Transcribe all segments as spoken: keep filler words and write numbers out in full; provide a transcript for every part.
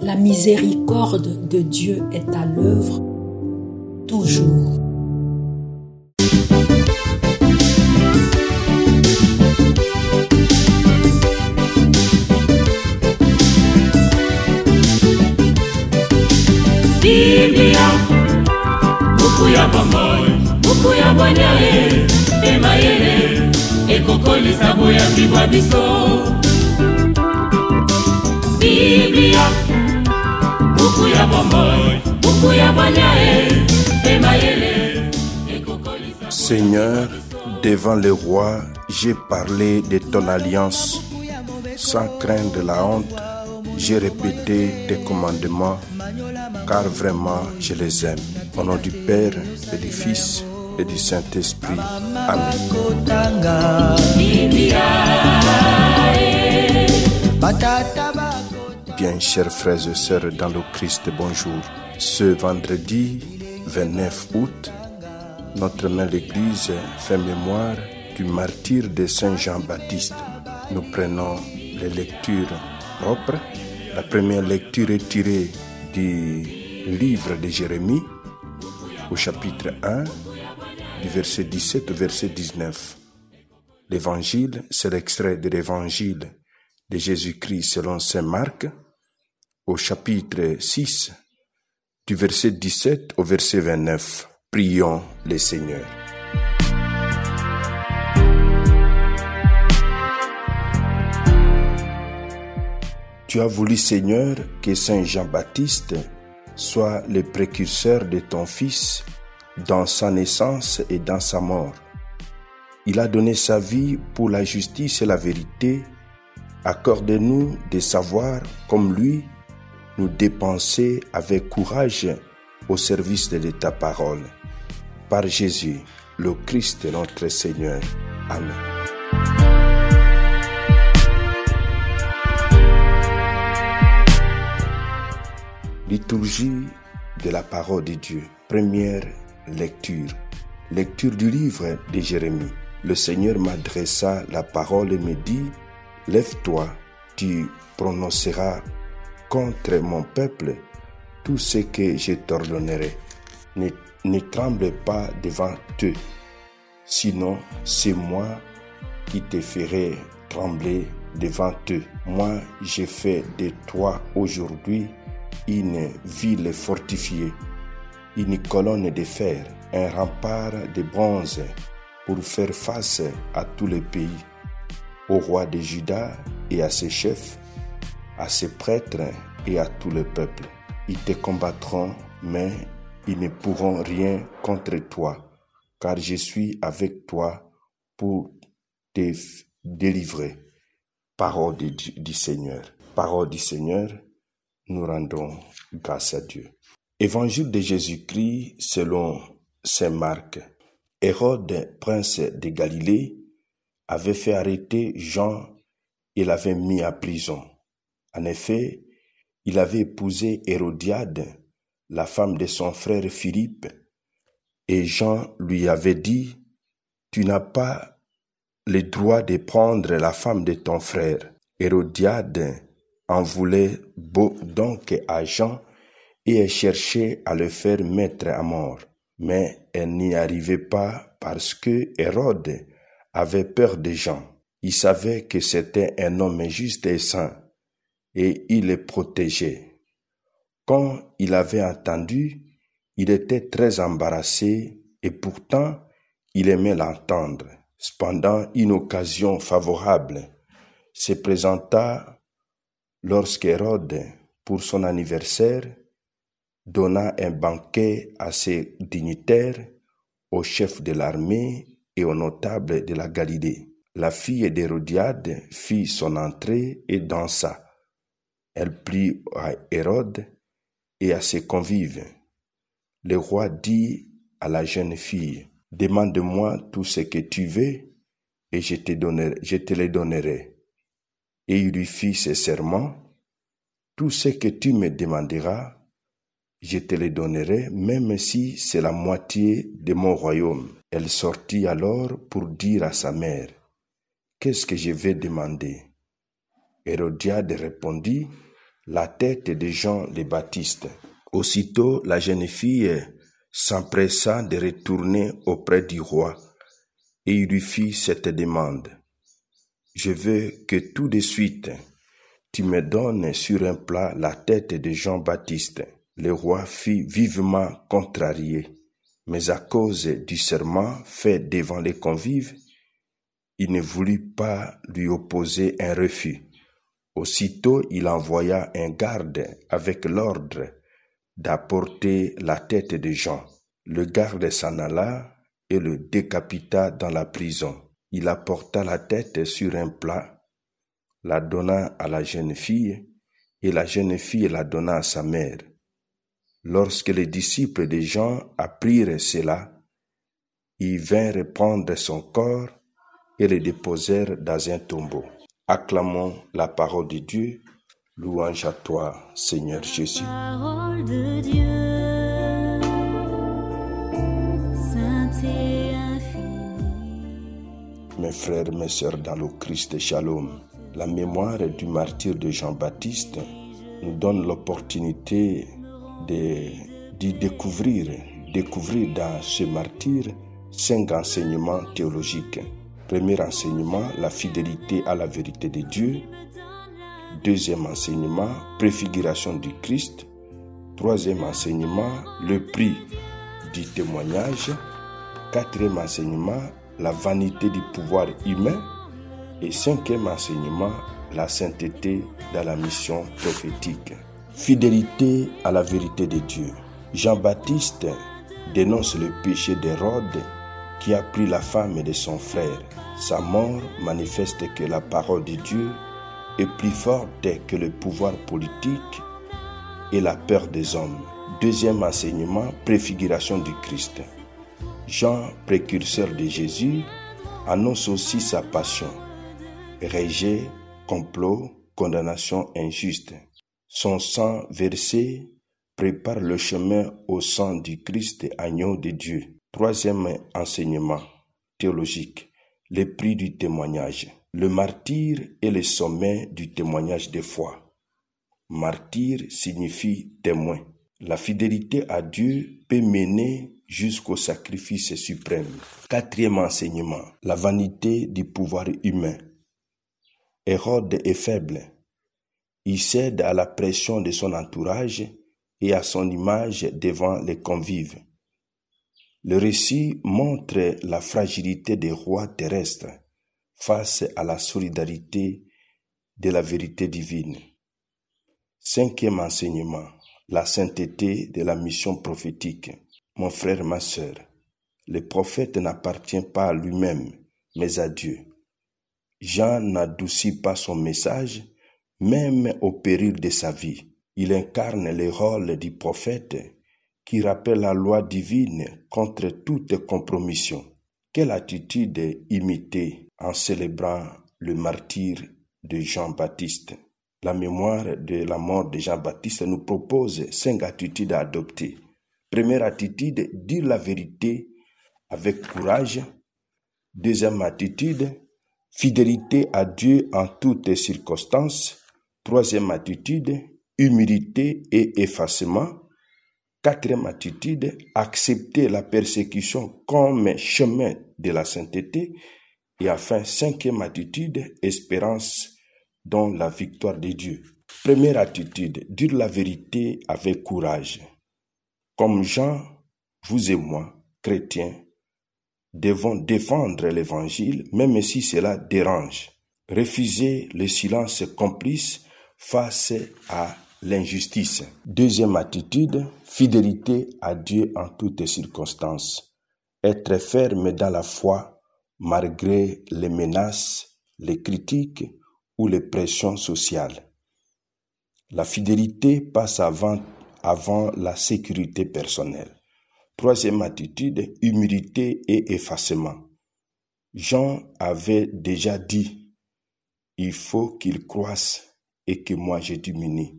La miséricorde de Dieu est à l'œuvre toujours. Biblia, buku ya bomoi, buku ya bwanyae, emayele, ekokoli sabo ya bibwa biso. Biblia, buku ya bomoi, buku ya bwanyae, emayele, ekokoli sabo. Seigneur, devant le roi, j'ai parlé de ton alliance. Sans craindre la honte, j'ai répété tes commandements, car vraiment je les aime. Au nom du Père et du Fils et du Saint-Esprit. Amen. Bien, chers frères et sœurs dans le Christ, bonjour. Ce vendredi vingt-neuf août, notre mère l'Église fait mémoire du martyre de Saint Jean-Baptiste. Nous prenons les lectures propres. La première lecture est tirée du livre de Jérémie, au chapitre un, du verset dix-sept au verset dix-neuf. L'évangile, c'est l'extrait de l'évangile de Jésus-Christ selon saint Marc, au chapitre six, du verset dix-sept au verset vingt-neuf. Prions le Seigneur. Tu as voulu, Seigneur, que Saint Jean-Baptiste soit le précurseur de ton Fils dans sa naissance et dans sa mort. Il a donné sa vie pour la justice et la vérité. Accorde-nous de savoir, comme lui, nous dépenser avec courage au service de ta parole. Par Jésus, le Christ notre Seigneur. Amen. Liturgie de la parole de Dieu. Première lecture. Lecture du livre de Jérémie. Le Seigneur m'adressa la parole et me dit, « Lève-toi, tu prononceras contre mon peuple tout ce que je t'ordonnerai. Ne, ne tremble pas devant eux, sinon c'est moi qui te ferai trembler devant eux. Moi, j'ai fait de toi aujourd'hui une ville fortifiée, une colonne de fer, un rempart de bronze pour faire face à tous les pays, au roi de Juda et à ses chefs, à ses prêtres et à tout le peuple. Ils te combattront, mais ils ne pourront rien contre toi, car je suis avec toi pour te délivrer. Parole du, du Seigneur. Parole du Seigneur. Nous rendons grâce à Dieu. Évangile de Jésus-Christ selon saint Marc. Hérode, prince de Galilée, avait fait arrêter Jean et l'avait mis à prison. En effet, il avait épousé Hérodiade, la femme de son frère Philippe, et Jean lui avait dit, « Tu n'as pas le droit de prendre la femme de ton frère. » Hérodiade en voulait donc à Jean et elle cherchait à le faire mettre à mort. Mais elle n'y arrivait pas parce que Hérode avait peur de Jean. Il savait que c'était un homme juste et saint et il le protégeait. Quand il avait entendu, il était très embarrassé et pourtant il aimait l'entendre. Cependant, une occasion favorable se présenta lorsqu'Hérode, pour son anniversaire, donna un banquet à ses dignitaires, aux chefs de l'armée et aux notables de la Galilée. La fille d'Hérodiade fit son entrée et dansa. Elle plut à Hérode et à ses convives. Le roi dit à la jeune fille, « Demande-moi tout ce que tu veux et je te donnerai, je te le donnerai. » Et il lui fit ce serment, « Tout ce que tu me demanderas, je te le donnerai, même si c'est la moitié de mon royaume. » Elle sortit alors pour dire à sa mère, « Qu'est-ce que je vais demander ?» Hérodiade répondit, « la tête de Jean le Baptiste. Aussitôt, la jeune fille s'empressa de retourner auprès du roi et il lui fit cette demande. « Je veux que tout de suite, tu me donnes sur un plat la tête de Jean-Baptiste. » Le roi fut vivement contrarié, mais à cause du serment fait devant les convives, il ne voulut pas lui opposer un refus. Aussitôt, il envoya un garde avec l'ordre d'apporter la tête de Jean. Le garde s'en alla et le décapita dans la prison. Il apporta la tête sur un plat, la donna à la jeune fille, et la jeune fille la donna à sa mère. Lorsque les disciples de Jean apprirent cela, ils vinrent prendre son corps et le déposèrent dans un tombeau. Acclamons la parole de Dieu. Louange à toi, Seigneur Jésus. Parole de Dieu, sainte et infinie. Mes frères, mes sœurs dans le Christ, shalom. La mémoire du martyr de Jean-Baptiste nous donne l'opportunité de, de découvrir, découvrir dans ce martyr cinq enseignements théologiques. Premier enseignement, la fidélité à la vérité de Dieu. Deuxième enseignement, préfiguration du Christ. Troisième enseignement, le prix du témoignage. Quatrième enseignement, la vanité du pouvoir humain. Et cinquième enseignement, la sainteté dans la mission prophétique. Fidélité à la vérité de Dieu. Jean-Baptiste dénonce le péché d'Hérode qui a pris la femme de son frère. Sa mort manifeste que la parole de Dieu est plus forte que le pouvoir politique et la peur des hommes. Deuxième enseignement, préfiguration du Christ. Jean, précurseur de Jésus, annonce aussi sa passion. Rejet, complot, condamnation injuste. Son sang versé prépare le chemin au sang du Christ, agneau de Dieu. Troisième enseignement théologique, le prix du témoignage. Le martyr est le sommet du témoignage de foi. Martyr signifie témoin. La fidélité à Dieu peut mener jusqu'au sacrifice suprême. Quatrième enseignement, la vanité du pouvoir humain. Hérode est faible. Il cède à la pression de son entourage et à son image devant les convives. Le récit montre la fragilité des rois terrestres face à la solidarité de la vérité divine. Cinquième enseignement, la sainteté de la mission prophétique. Mon frère, ma sœur, le prophète n'appartient pas à lui-même, mais à Dieu. Jean n'adoucit pas son message, même au péril de sa vie. Il incarne le rôle du prophète qui rappelle la loi divine contre toute compromission. Quelle attitude imiter en célébrant le martyre de Jean-Baptiste? La mémoire de la mort de Jean-Baptiste nous propose cinq attitudes à adopter. Première attitude, dire la vérité avec courage. Deuxième attitude, fidélité à Dieu en toutes circonstances. Troisième attitude, humilité et effacement. Quatrième attitude, accepter la persécution comme chemin de la sainteté. Et enfin, cinquième attitude, espérance dans la victoire de Dieu. Première attitude, dire la vérité avec courage. Comme Jean, vous et moi, chrétiens, devons défendre l'évangile, même si cela dérange. Refuser le silence complice face à l'injustice. Deuxième attitude, fidélité à Dieu en toutes circonstances. Être ferme dans la foi malgré les menaces, les critiques ou les pressions sociales. La fidélité passe avant, avant la sécurité personnelle. Troisième attitude, humilité et effacement. Jean avait déjà dit, il faut qu'il croisse et que moi je diminue.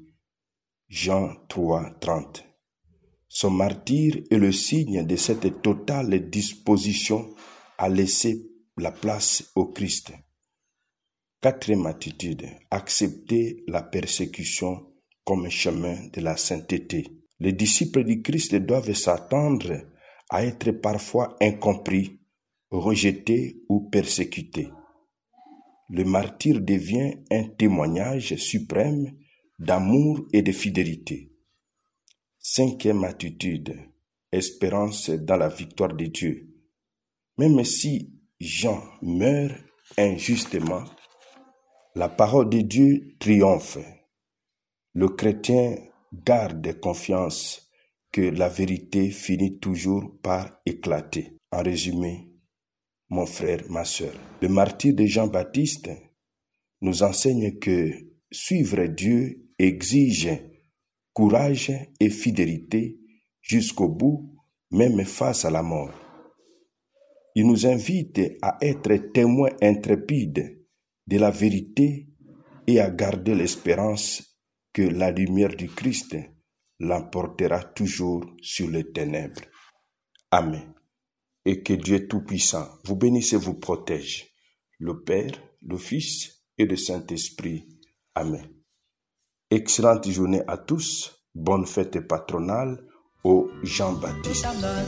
Jean trois, trente. Son martyre est le signe de cette totale disposition à laisser la place au Christ. Quatrième attitude, accepter la persécution comme un chemin de la sainteté. Les disciples du Christ doivent s'attendre à être parfois incompris, rejetés ou persécutés. Le martyre devient un témoignage suprême d'amour et de fidélité. Cinquième attitude, espérance dans la victoire de Dieu. Même si Jean meurt injustement, la parole de Dieu triomphe. Le chrétien garde confiance que la vérité finit toujours par éclater. En résumé, mon frère, ma sœur, le martyre de Jean-Baptiste nous enseigne que suivre Dieu exige courage et fidélité jusqu'au bout, même face à la mort. Il nous invite à être témoins intrépides de la vérité et à garder l'espérance que la lumière du Christ l'emportera toujours sur les ténèbres. Amen. Et que Dieu Tout-Puissant vous bénisse et vous protège, le Père, le Fils et le Saint-Esprit. Amen. Excellente journée à tous. Bonne fête patronale au Jean-Baptiste.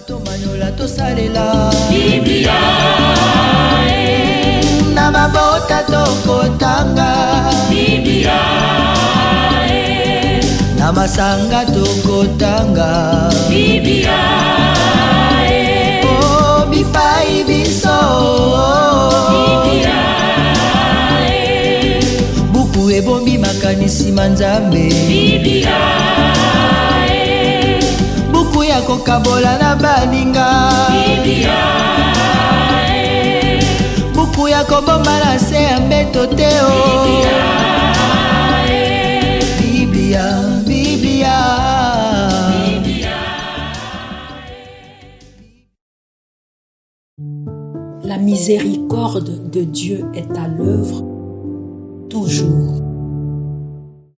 Biblia, eh. Namabota tokotanga Biblia, eh. Namasanga tokotanga Biblia, eh. Oh bipai biso Biblia, eh. Buku ebombi makanisi manzambe Biblia, eh. Buku ya kokabola na baninga Biblia, eh. Buku ya kobomba na se ya mbeto te o Biblia, Biblia, Biblia. La miséricorde de Dieu est à l'œuvre toujours.